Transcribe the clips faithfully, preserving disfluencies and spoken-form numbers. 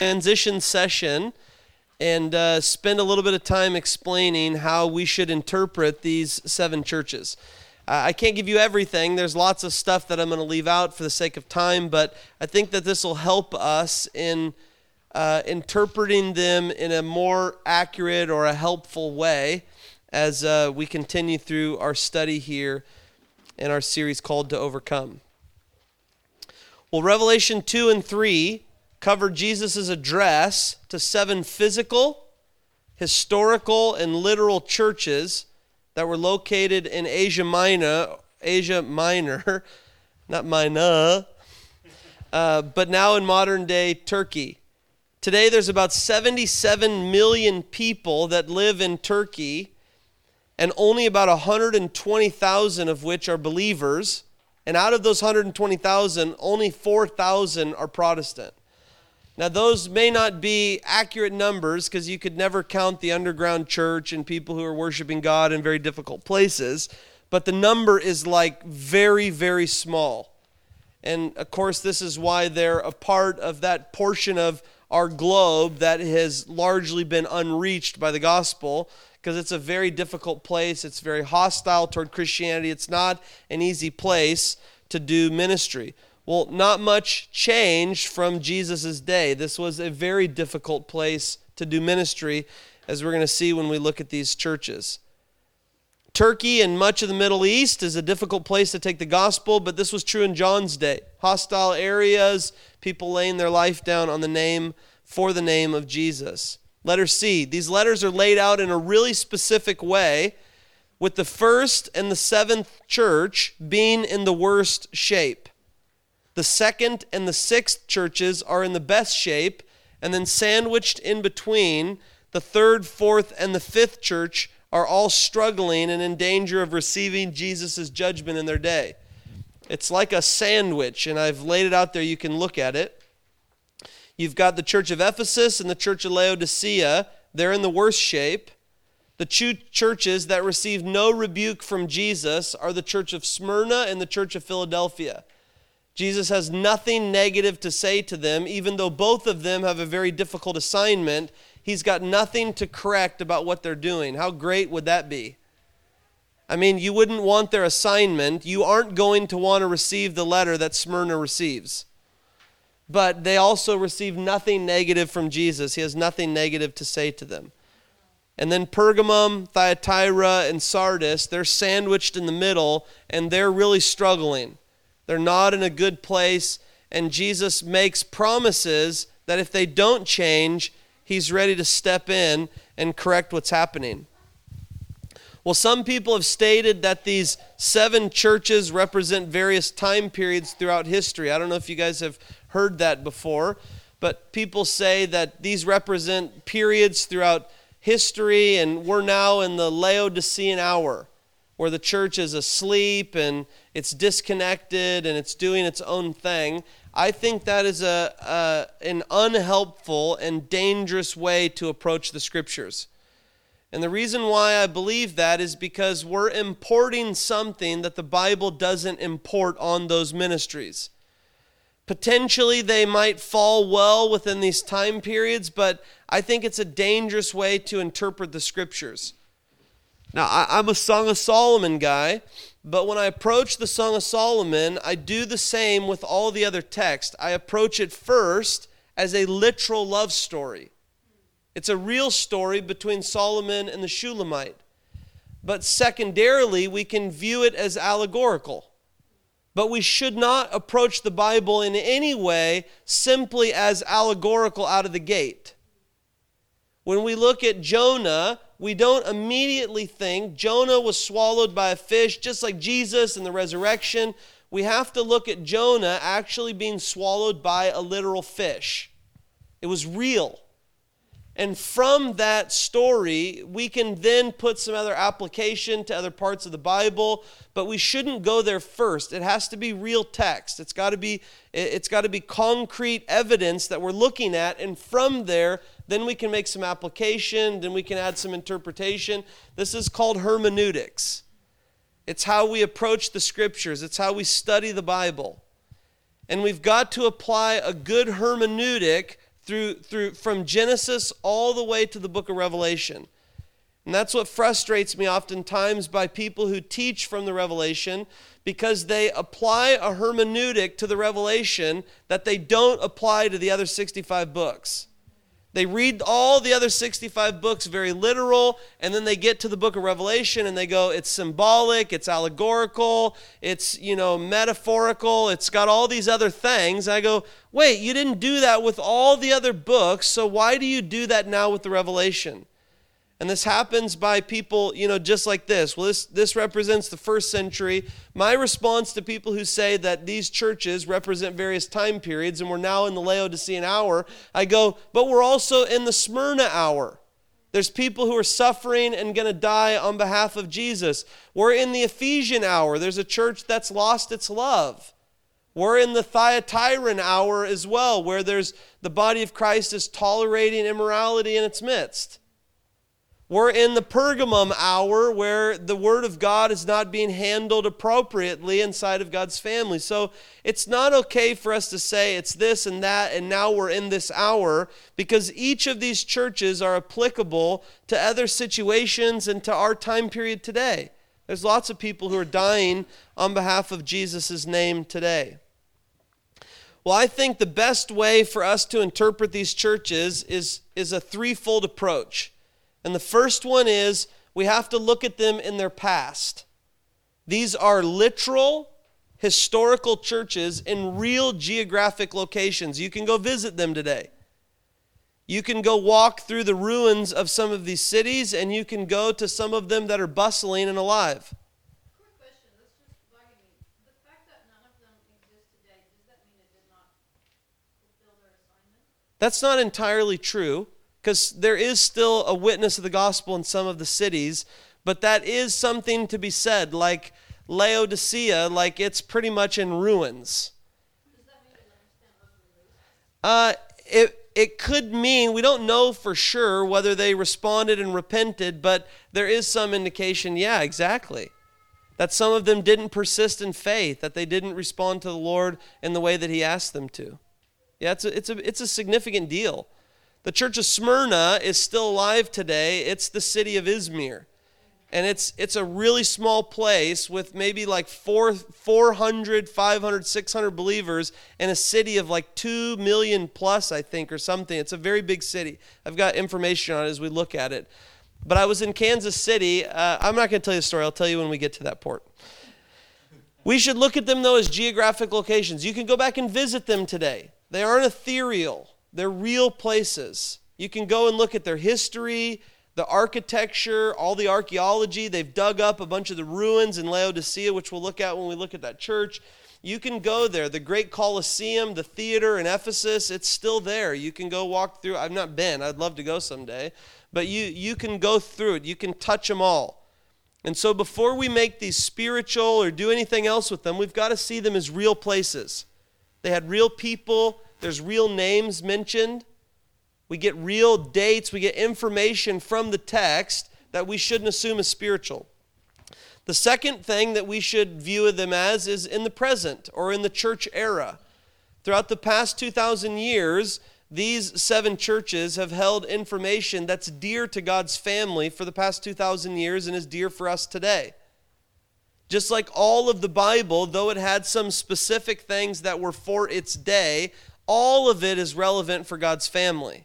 transition session and uh, spend a little bit of time explaining how we should interpret these seven churches. Uh, I can't give you everything. There's lots of stuff that I'm going to leave out for the sake of time, but I think that this will help us in uh, interpreting them in a more accurate or a helpful way as uh, we continue through our study here in our series called To Overcome. Well, Revelation two and three cover Jesus' address to seven physical, historical, and literal churches that were located in Asia Minor, Asia Minor, not Minor, uh, but now in modern-day Turkey. Today, there's about seventy-seven million people that live in Turkey, and only about one hundred twenty thousand of which are believers. And out of those one hundred twenty thousand, only four thousand are Protestant. Now, those may not be accurate numbers because you could never count the underground church and people who are worshiping God in very difficult places, but the number is like very, very small. And of course, this is why they're a part of that portion of our globe that has largely been unreached by the gospel, because it's a very difficult place. It's very hostile toward Christianity. It's not an easy place to do ministry. Well, not much changed from Jesus' day. This was a very difficult place to do ministry, as we're going to see when we look at these churches. Turkey and much of the Middle East is a difficult place to take the gospel, but this was true in John's day. Hostile areas, people laying their life down on the name, for the name of Jesus. Letter C, these letters are laid out in a really specific way, with the first and the seventh church being in the worst shape. The second and the sixth churches are in the best shape, and then sandwiched in between, the third, fourth, and the fifth church are all struggling and in danger of receiving Jesus' judgment in their day. It's like a sandwich, and I've laid it out there. You can look at it. You've got the church of Ephesus and the church of Laodicea. They're in the worst shape. The two churches that receive no rebuke from Jesus are the church of Smyrna and the church of Philadelphia. Jesus has nothing negative to say to them, even though both of them have a very difficult assignment. He's got nothing to correct about what they're doing. How great would that be? I mean, you wouldn't want their assignment. You aren't going to want to receive the letter that Smyrna receives. But they also receive nothing negative from Jesus. He has nothing negative to say to them. And then Pergamum, Thyatira, and Sardis, they're sandwiched in the middle, and they're really struggling. They're not in a good place, and Jesus makes promises that if they don't change, he's ready to step in and correct what's happening. Well, some people have stated that these seven churches represent various time periods throughout history. I don't know if you guys have heard that before, but people say that these represent periods throughout history, and we're now in the Laodicean hour, where the church is asleep and it's disconnected and it's doing its own thing. I think that is a, a an unhelpful and dangerous way to approach the scriptures. And the reason why I believe that is because we're importing something that the Bible doesn't import on those ministries. Potentially they might fall well within these time periods, but I think it's a dangerous way to interpret the scriptures. Now, I'm a Song of Solomon guy, but when I approach the Song of Solomon, I do the same with all the other texts. I approach it first as a literal love story. It's a real story between Solomon and the Shulamite. But secondarily, we can view it as allegorical. But we should not approach the Bible in any way simply as allegorical out of the gate. When we look at Jonah, we don't immediately think Jonah was swallowed by a fish, just like Jesus in the resurrection. We have to look at Jonah actually being swallowed by a literal fish. It was real. And from that story, we can then put some other application to other parts of the Bible, but we shouldn't go there first. It has to be real text. It's got to be, it's got to be concrete evidence that we're looking at, and from there, then we can make some application, then we can add some interpretation. This is called hermeneutics. It's how we approach the scriptures. It's how we study the Bible. And we've got to apply a good hermeneutic through through from Genesis all the way to the book of Revelation. And that's what frustrates me oftentimes by people who teach from the Revelation, because they apply a hermeneutic to the Revelation that they don't apply to the other sixty-five books. They read all the other sixty-five books very literal, and then they get to the book of Revelation and they go, it's symbolic, it's allegorical, it's, you know, metaphorical, it's got all these other things. And I go, wait, you didn't do that with all the other books, so why do you do that now with the Revelation? And this happens by people, you know, just like this. Well, this, this represents the first century. My response to people who say that these churches represent various time periods and we're now in the Laodicean hour, I go, but we're also in the Smyrna hour. There's people who are suffering and going to die on behalf of Jesus. We're in the Ephesian hour. There's a church that's lost its love. We're in the Thyatiran hour as well, where there's the body of Christ is tolerating immorality in its midst. We're in the Pergamum hour where the Word of God is not being handled appropriately inside of God's family. So it's not okay for us to say it's this and that and now we're in this hour, because each of these churches are applicable to other situations and to our time period today. There's lots of people who are dying on behalf of Jesus' name today. Well, I think the best way for us to interpret these churches is, is a threefold approach. And the first one is we have to look at them in their past. These are literal, historical churches in real geographic locations. You can go visit them today. You can go walk through the ruins of some of these cities, and you can go to some of them that are bustling and alive. Quick question, this just bugging me. The fact that none of them exist today, does that mean it did not fulfill their assignment? That's not entirely true, because there is still a witness of the gospel in some of the cities, but that is something to be said, like Laodicea, like it's pretty much in ruins. Does that mean it understand was released? Uh, it, it could mean, we don't know for sure whether they responded and repented, but there is some indication, yeah, exactly, that some of them didn't persist in faith, that they didn't respond to the Lord in the way that He asked them to. Yeah, it's a, it's a, it's a significant deal. The church of Smyrna is still alive today. It's the city of Izmir. And it's it's a really small place with maybe like four, 400, 500, six hundred believers in a city of like two million plus, I think, or something. It's a very big city. I've got information on it as we look at it. But I was in Kansas City. Uh, I'm not going to tell you the story. I'll tell you when we get to that port. We should look at them, though, as geographic locations. You can go back and visit them today. They aren't ethereal. They're real places. You can go and look at their history, the architecture, all the archaeology. They've dug up a bunch of the ruins in Laodicea, which we'll look at when we look at that church. You can go there. The great Colosseum, the theater in Ephesus, it's still there. You can go walk through. I've not been. I'd love to go someday. But you, you can go through it. You can touch them all. And so before we make these spiritual or do anything else with them, we've got to see them as real places. They had real people. There's real names mentioned. We get real dates. We get information from the text that we shouldn't assume is spiritual. The second thing that we should view them as is in the present or in the church era. Throughout the past two thousand years, these seven churches have held information that's dear to God's family for the past two thousand years and is dear for us today. Just like all of the Bible, though it had some specific things that were for its day, all of it is relevant for God's family.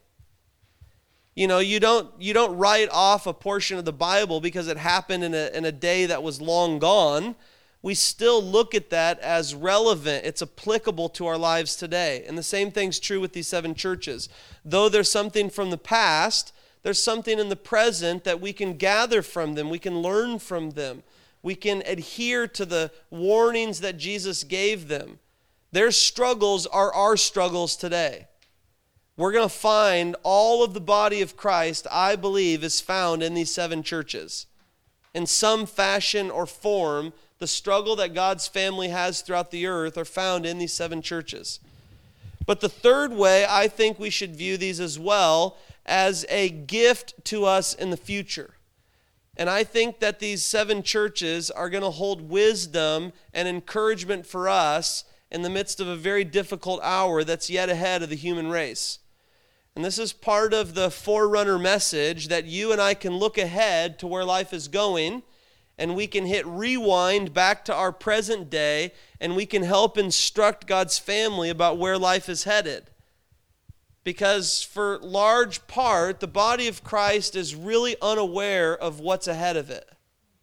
You know, you don't you don't write off a portion of the Bible because it happened in a, in a day that was long gone. We still look at that as relevant. It's applicable to our lives today. And the same thing's true with these seven churches. Though there's something from the past, there's something in the present that we can gather from them. We can learn from them. We can adhere to the warnings that Jesus gave them. Their struggles are our struggles today. We're going to find all of the body of Christ, I believe, is found in these seven churches. In some fashion or form, the struggle that God's family has throughout the earth are found in these seven churches. But the third way, I think we should view these as well as a gift to us in the future. And I think that these seven churches are going to hold wisdom and encouragement for us in the midst of a very difficult hour that's yet ahead of the human race. And this is part of the forerunner message, that you and I can look ahead to where life is going, and we can hit rewind back to our present day, and we can help instruct God's family about where life is headed. Because for large part, the body of Christ is really unaware of what's ahead of it.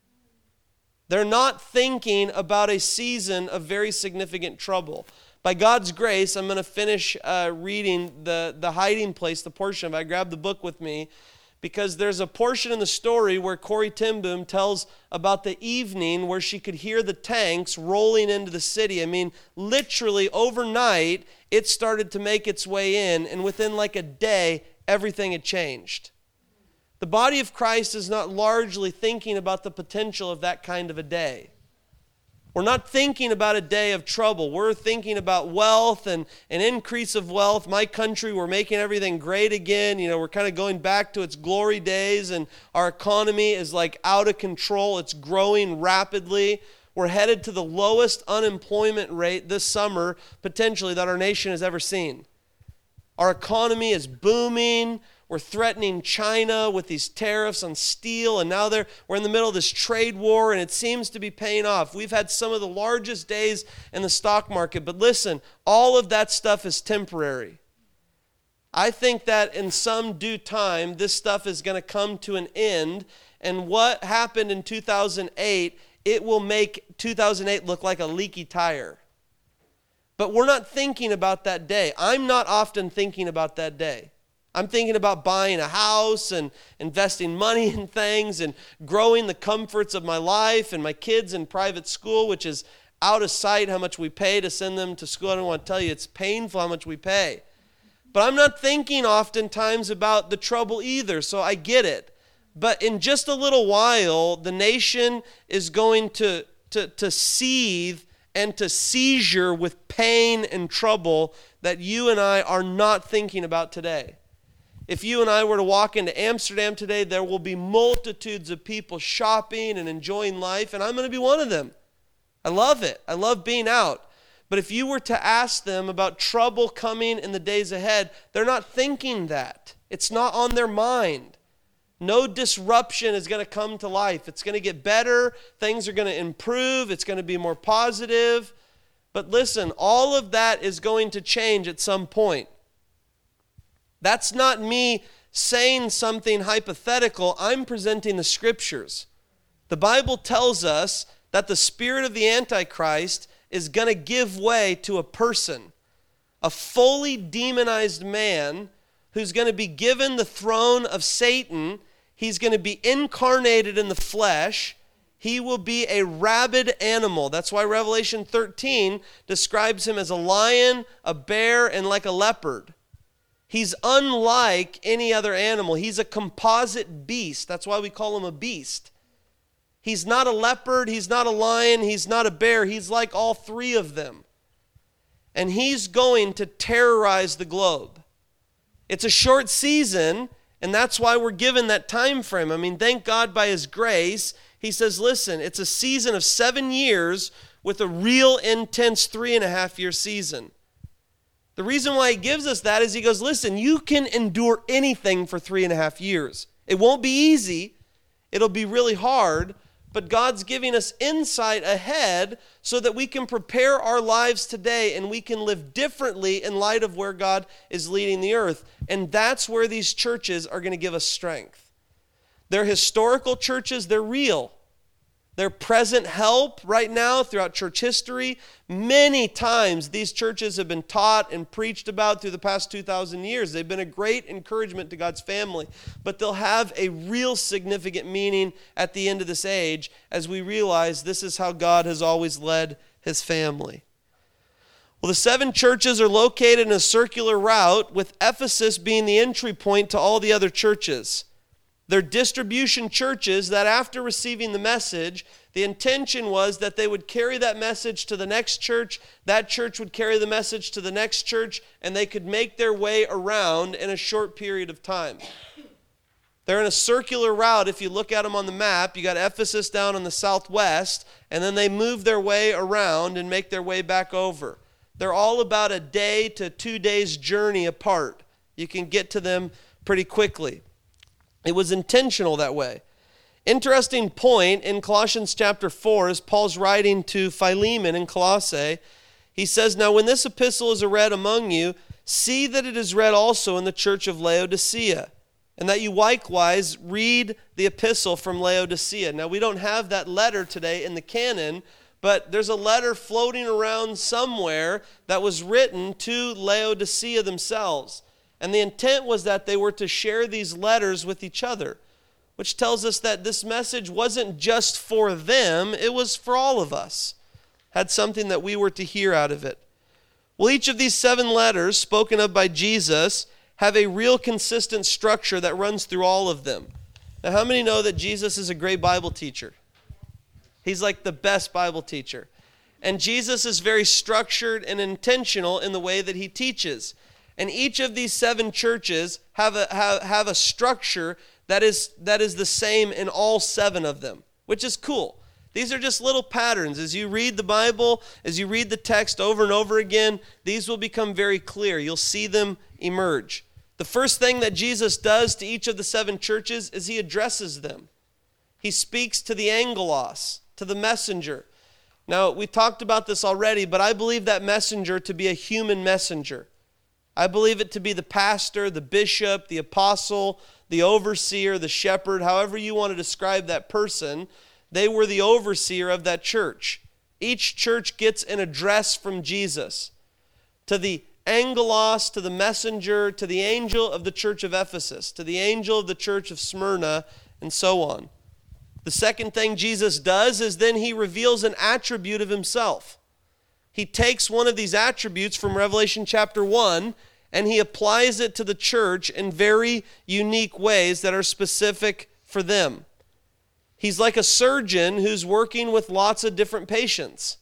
They're not thinking about a season of very significant trouble. By God's grace, I'm going to finish uh, reading the, the hiding place, the portion of it. I grabbed the book with me because there's a portion in the story where Corrie ten Boom tells about the evening where she could hear the tanks rolling into the city. I mean, literally overnight, it started to make its way in, and within like a day, everything had changed. The body of Christ is not largely thinking about the potential of that kind of a day. We're not thinking about a day of trouble. We're thinking about wealth and an increase of wealth. My country, we're making everything great again. You know, we're kind of going back to its glory days, and our economy is like out of control. It's growing rapidly. We're headed to the lowest unemployment rate this summer, potentially, that our nation has ever seen. Our economy is booming. We're threatening China with these tariffs on steel, and now they're, we're in the middle of this trade war, and it seems to be paying off. We've had some of the largest days in the stock market, but listen, all of that stuff is temporary. I think that in some due time, this stuff is going to come to an end, and what happened in two thousand eight, it will make two thousand eight look like a leaky tire. But we're not thinking about that day. I'm not often thinking about that day. I'm thinking about buying a house and investing money in things and growing the comforts of my life and my kids in private school, which is out of sight how much we pay to send them to school. I don't want to tell you, it's painful how much we pay. But I'm not thinking oftentimes about the trouble either, so I get it. But in just a little while, the nation is going to, to, to seethe and to seizure with pain and trouble that you and I are not thinking about today. If you and I were to walk into Amsterdam today, there will be multitudes of people shopping and enjoying life, and I'm going to be one of them. I love it. I love being out. But if you were to ask them about trouble coming in the days ahead, they're not thinking that. It's not on their mind. No disruption is going to come to life. It's going to get better. Things are going to improve. It's going to be more positive. But listen, all of that is going to change at some point. That's not me saying something hypothetical. I'm presenting the scriptures. The Bible tells us that the spirit of the Antichrist is going to give way to a person, a fully demonized man who's going to be given the throne of Satan. He's going to be incarnated in the flesh. He will be a rabid animal. That's why Revelation thirteen describes him as a lion, a bear, and like a leopard. He's unlike any other animal. He's a composite beast. That's why we call him a beast. He's not a leopard. He's not a lion. He's not a bear. He's like all three of them. And he's going to terrorize the globe. It's a short season, and that's why we're given that time frame. I mean, thank God by his grace, he says, listen, it's a season of seven years with a real intense three and a half year season. The reason why he gives us that is he goes, listen, you can endure anything for three and a half years. It won't be easy. It'll be really hard. But God's giving us insight ahead so that we can prepare our lives today and we can live differently in light of where God is leading the earth. And that's where these churches are going to give us strength. They're historical churches. They're real. They're present help right now throughout church history. Many times these churches have been taught and preached about through the past two thousand years. They've been a great encouragement to God's family, but they'll have a real significant meaning at the end of this age as we realize this is how God has always led his family. Well, the seven churches are located in a circular route, with Ephesus being the entry point to all the other churches. They're distribution churches that after receiving the message, the intention was that they would carry that message to the next church, that church would carry the message to the next church, and they could make their way around in a short period of time. They're in a circular route. If you look at them on the map, you got Ephesus down in the southwest, and then they move their way around and make their way back over. They're all about a day to two days journey apart. You can get to them pretty quickly. It was intentional that way. Interesting point in Colossians chapter four, as Paul's writing to Philemon in Colossae, he says, "Now when this epistle is read among you, see that it is read also in the church of Laodicea, and that you likewise read the epistle from Laodicea." Now we don't have that letter today in the canon, but there's a letter floating around somewhere that was written to Laodicea themselves. And the intent was that they were to share these letters with each other, which tells us that this message wasn't just for them, it was for all of us. Had something that we were to hear out of it. Well, each of these seven letters spoken of by Jesus have a real consistent structure that runs through all of them. Now, how many know that Jesus is a great Bible teacher? He's like the best Bible teacher. And Jesus is very structured and intentional in the way that he teaches. And each of these seven churches have a, have, have a structure that is, that is the same in all seven of them, which is cool. These are just little patterns. As you read the Bible, as you read the text over and over again, these will become very clear. You'll see them emerge. The first thing that Jesus does to each of the seven churches is he addresses them. He speaks to the angelos, to the messenger. Now, we talked about this already, but I believe that messenger to be a human messenger. I believe it to be the pastor, the bishop, the apostle, the overseer, the shepherd, however you want to describe that person. They were the overseer of that church. Each church gets an address from Jesus. To the angelos, to the messenger, to the angel of the church of Ephesus, to the angel of the church of Smyrna, and so on. The second thing Jesus does is then he reveals an attribute of himself. He takes one of these attributes from Revelation chapter one and he applies it to the church in very unique ways that are specific for them. He's like a surgeon who's working with lots of different patients.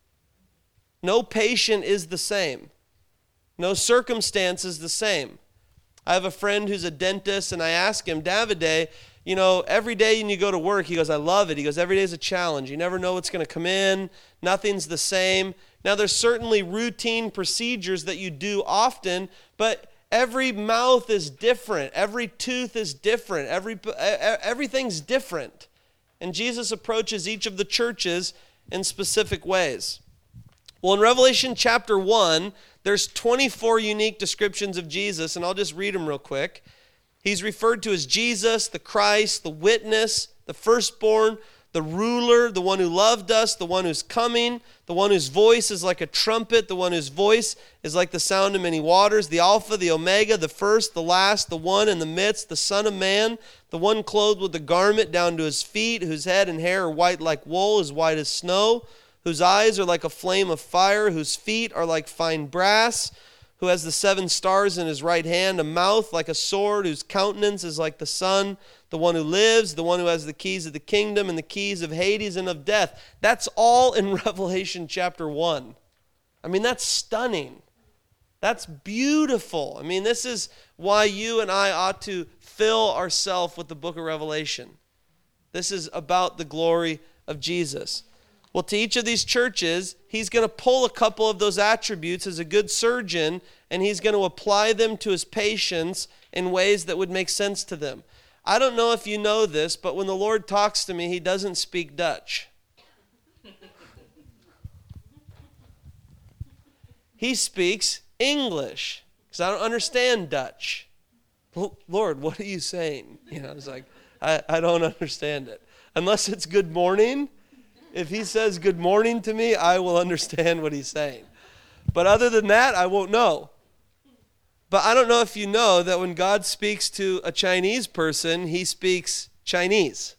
No patient is the same. No circumstance is the same. I have a friend who's a dentist, and I ask him, Davide, you know, every day when you go to work, he goes, I love it. He goes, every day is a challenge. You never know what's going to come in. Nothing's the same. Now, there's certainly routine procedures that you do often, but every mouth is different. Every tooth is different. Every everything's different. And Jesus approaches each of the churches in specific ways. Well, in Revelation chapter one, there's twenty-four unique descriptions of Jesus, and I'll just read them real quick. He's referred to as Jesus, the Christ, the witness, the firstborn, the ruler, the one who loved us, the one who's coming, the one whose voice is like a trumpet, the one whose voice is like the sound of many waters, the Alpha, the Omega, the first, the last, the one in the midst, the Son of Man, the one clothed with the garment down to his feet, whose head and hair are white like wool, as white as snow, whose eyes are like a flame of fire, whose feet are like fine brass, who has the seven stars in his right hand, a mouth like a sword, whose countenance is like the sun, the one who lives, the one who has the keys of the kingdom and the keys of Hades and of death. That's all in Revelation chapter one. I mean, that's stunning. That's beautiful. I mean, this is why you and I ought to fill ourselves with the book of Revelation. This is about the glory of Jesus. Well, to each of these churches, he's going to pull a couple of those attributes as a good surgeon, and he's going to apply them to his patients in ways that would make sense to them. I don't know if you know this, but when the Lord talks to me, he doesn't speak Dutch. He speaks English, because I don't understand Dutch. Lord, what are you saying? You know, it's like, I, I don't understand it. Unless it's good morning. If he says good morning to me, I will understand what he's saying. But other than that, I won't know. But I don't know if you know that when God speaks to a Chinese person, he speaks Chinese.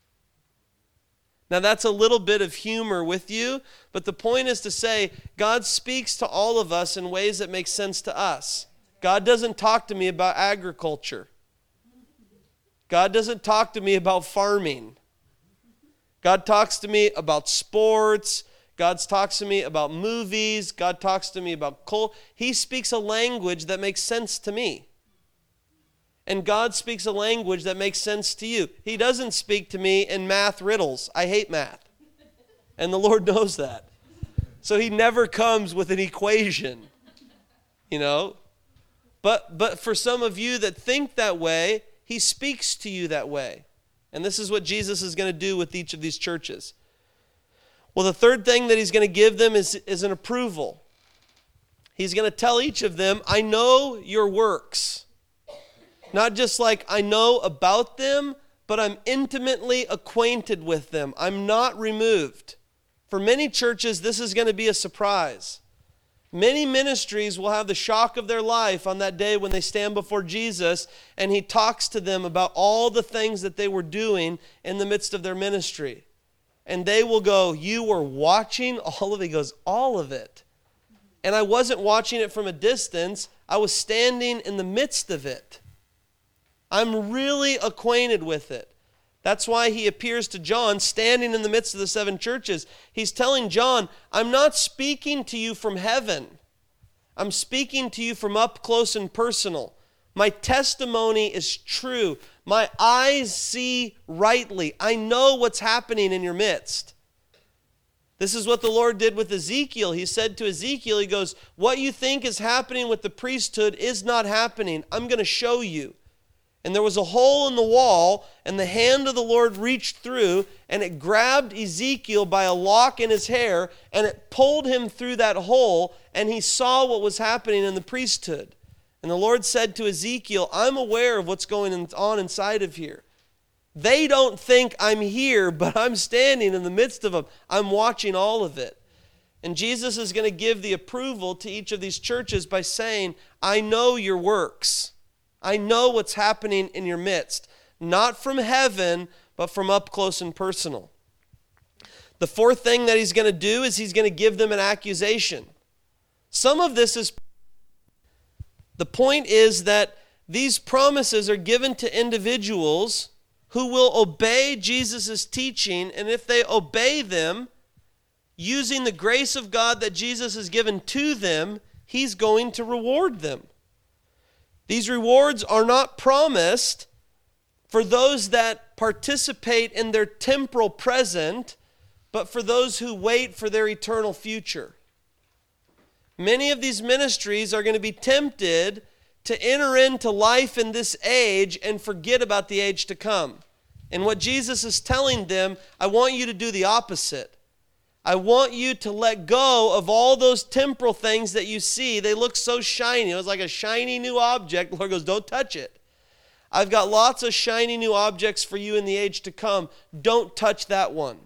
Now that's a little bit of humor with you, but the point is to say God speaks to all of us in ways that make sense to us. God doesn't talk to me about agriculture. God doesn't talk to me about farming. God talks to me about sports. God talks to me about movies. God talks to me about culture. He speaks a language that makes sense to me. And God speaks a language that makes sense to you. He doesn't speak to me in math riddles. I hate math. And the Lord knows that. So he never comes with an equation, you know. But But, but for some of you that think that way, he speaks to you that way. And this is what Jesus is going to do with each of these churches. Well, the third thing that he's going to give them is, is an approval. He's going to tell each of them, I know your works. Not just like I know about them, but I'm intimately acquainted with them. I'm not removed. For many churches, this is going to be a surprise. Many ministries will have the shock of their life on that day when they stand before Jesus and he talks to them about all the things that they were doing in the midst of their ministry. And they will go, you were watching all of it? He goes, all of it. And I wasn't watching it from a distance. I was standing in the midst of it. I'm really acquainted with it. That's why he appears to John standing in the midst of the seven churches. He's telling John, I'm not speaking to you from heaven. I'm speaking to you from up close and personal. My testimony is true. My eyes see rightly. I know what's happening in your midst. This is what the Lord did with Ezekiel. He said to Ezekiel, he goes, what you think is happening with the priesthood is not happening. I'm going to show you. And there was a hole in the wall, and the hand of the Lord reached through, and it grabbed Ezekiel by a lock in his hair, and it pulled him through that hole, and he saw what was happening in the priesthood. And the Lord said to Ezekiel, I'm aware of what's going on inside of here. They don't think I'm here, but I'm standing in the midst of them. I'm watching all of it. And Jesus is going to give the approval to each of these churches by saying, I know your works. I know what's happening in your midst, not from heaven, but from up close and personal. The fourth thing that he's going to do is he's going to give them an accusation. Some of this is, the point is that these promises are given to individuals who will obey Jesus' teaching, and if they obey them, using the grace of God that Jesus has given to them, he's going to reward them. These rewards are not promised for those that participate in their temporal present, but for those who wait for their eternal future. Many of these ministries are going to be tempted to enter into life in this age and forget about the age to come. And what Jesus is telling them, I want you to do the opposite. I want you to let go of all those temporal things that you see. They look so shiny. It was like a shiny new object. The Lord goes, don't touch it. I've got lots of shiny new objects for you in the age to come. Don't touch that one.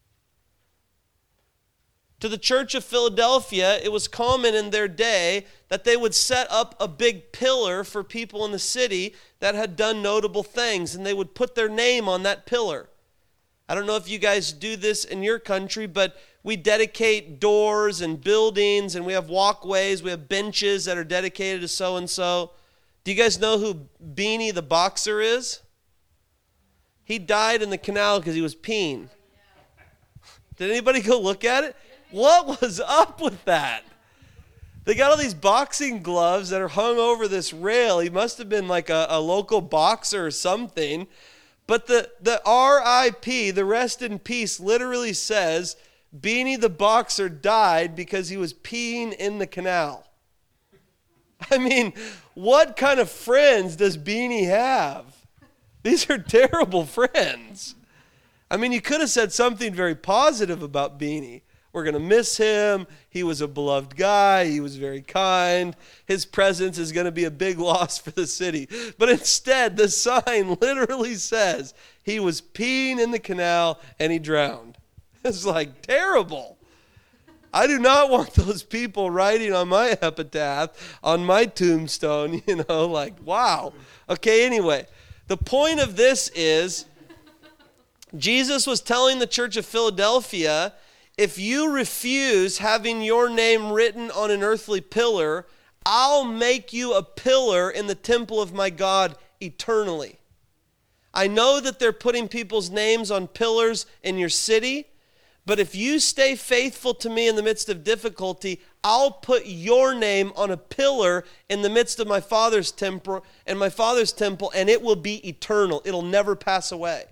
To the church of Philadelphia, it was common in their day that they would set up a big pillar for people in the city that had done notable things, and they would put their name on that pillar. I don't know if you guys do this in your country, but we dedicate doors and buildings, and we have walkways, we have benches that are dedicated to so-and-so. Do you guys know who Beanie the boxer is? He died in the canal because he was peeing. Did anybody go look at it? What was up with that? They got all these boxing gloves that are hung over this rail. He must have been like a, a local boxer or something. But the, the R I P, the rest in peace, literally says Beanie the boxer died because he was peeing in the canal. I mean, what kind of friends does Beanie have? These are terrible friends. I mean, you could have said something very positive about Beanie. We're going to miss him. He was a beloved guy. He was very kind. His presence is going to be a big loss for the city. But instead, the sign literally says he was peeing in the canal and he drowned. It's like terrible. I do not want those people writing on my epitaph, on my tombstone, you know, like, wow. Okay, anyway, the point of this is Jesus was telling the church of Philadelphia, if you refuse having your name written on an earthly pillar, I'll make you a pillar in the temple of my God eternally. I know that they're putting people's names on pillars in your city, but if you stay faithful to me in the midst of difficulty, I'll put your name on a pillar in the midst of my Father's temple and my Father's temple, and it will be eternal. It'll never pass away.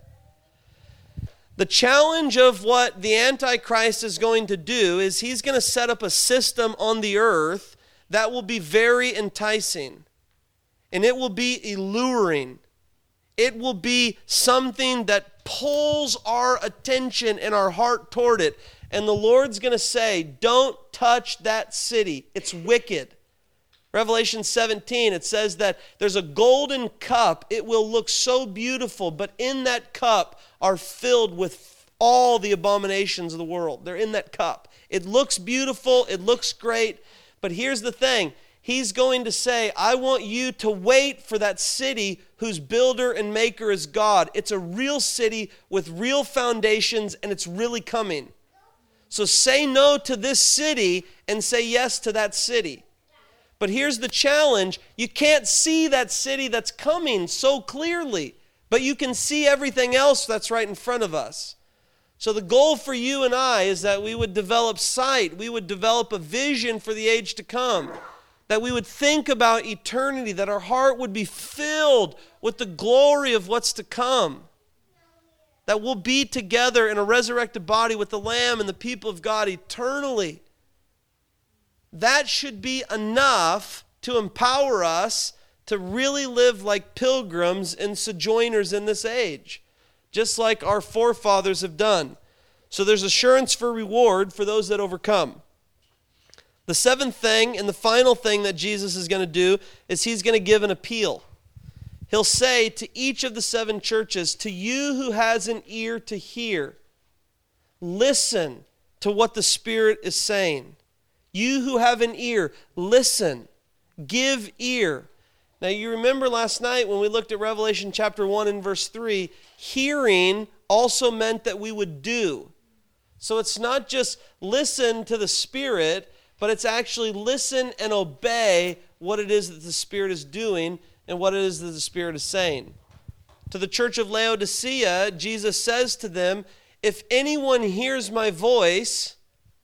The challenge of what the Antichrist is going to do is he's going to set up a system on the earth that will be very enticing. and it will be alluring. It will be something that pulls our attention and our heart toward it. And the Lord's going to say, don't touch that city. It's wicked. Revelation seventeen, it says that there's a golden cup. It will look so beautiful, but in that cup are filled with all the abominations of the world. They're in that cup. It looks beautiful. It looks great. But here's the thing. He's going to say, I want you to wait for that city whose builder and maker is God. It's a real city with real foundations, and it's really coming. So say no to this city and say yes to that city. But here's the challenge. You can't see that city that's coming so clearly, but you can see everything else that's right in front of us. So the goal for you and I is that we would develop sight. We would develop a vision for the age to come. That we would think about eternity, that our heart would be filled with the glory of what's to come. That we'll be together in a resurrected body with the Lamb and the people of God eternally. That should be enough to empower us to really live like pilgrims and sojourners in this age, just like our forefathers have done. So there's assurance for reward for those that overcome. The seventh thing and the final thing that Jesus is going to do is he's going to give an appeal. He'll say to each of the seven churches, to you who has an ear to hear, listen to what the Spirit is saying. You who have an ear, listen, give ear. Now you remember last night when we looked at Revelation chapter one and verse three, hearing also meant that we would do. So it's not just listen to the Spirit, but it's actually listen and obey what it is that the Spirit is doing and what it is that the Spirit is saying. To the church of Laodicea, Jesus says to them, if anyone hears my voice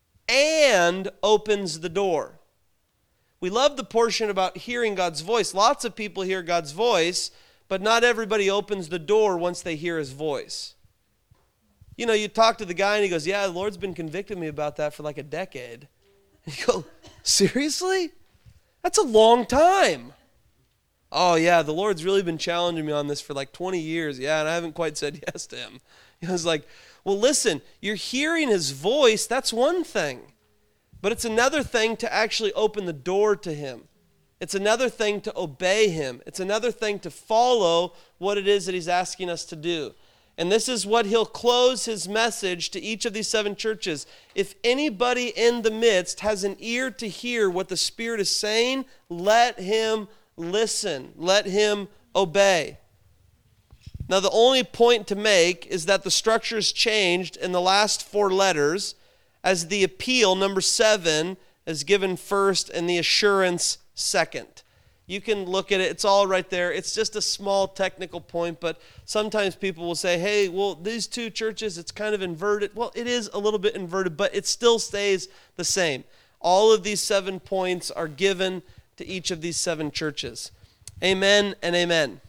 and opens the door. We love the portion about hearing God's voice. Lots of people hear God's voice, but not everybody opens the door once they hear his voice. You know, you talk to the guy and he goes, yeah, the Lord's been convicting me about that for like a decade. And you go, seriously? That's a long time. Oh, yeah, the Lord's really been challenging me on this for like twenty years. Yeah, and I haven't quite said yes to him. I was like, well, listen, you're hearing his voice. That's one thing. But it's another thing to actually open the door to him. It's another thing to obey him. It's another thing to follow what it is that he's asking us to do. And this is what he'll close his message to each of these seven churches. If anybody in the midst has an ear to hear what the Spirit is saying, let him listen. Let him obey. Now, the only point to make is that the structure's changed in the last four letters, as the appeal, number seven, is given first and the assurance second. You can look at it. It's all right there. It's just a small technical point, but sometimes people will say, hey, well, these two churches, it's kind of inverted. Well, it is a little bit inverted, but it still stays the same. All of these seven points are given to each of these seven churches. Amen and amen.